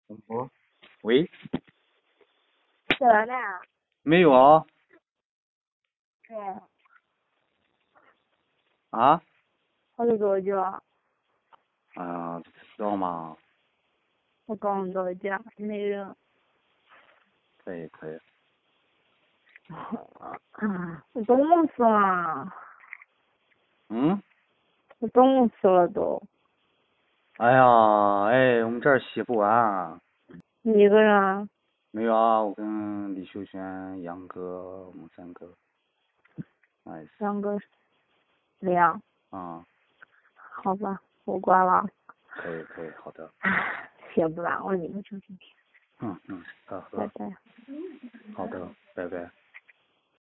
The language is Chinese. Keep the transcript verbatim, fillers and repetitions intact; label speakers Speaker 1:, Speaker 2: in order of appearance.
Speaker 1: 哦，喂，
Speaker 2: 吃完了？
Speaker 1: 没有啊。
Speaker 2: 对。
Speaker 1: 啊？
Speaker 2: 还有多久？
Speaker 1: 哎呀，知道吗？
Speaker 2: 我刚到家，没人。
Speaker 1: 可以可以。
Speaker 2: 啊，我冻死了。
Speaker 1: 嗯？
Speaker 2: 我冻死了都。
Speaker 1: 哎呀，哎，我们这儿洗不完。
Speaker 2: 你一个人？
Speaker 1: 没有啊，我跟李秀轩、杨哥，我们三个。哎。
Speaker 2: 两个。两。
Speaker 1: 啊。
Speaker 2: 好吧，我挂了。
Speaker 1: 可以可以，好的。
Speaker 2: 唉，写不完了，你们就今天。
Speaker 1: 嗯嗯，好的。
Speaker 2: 拜拜。
Speaker 1: 好的，拜拜。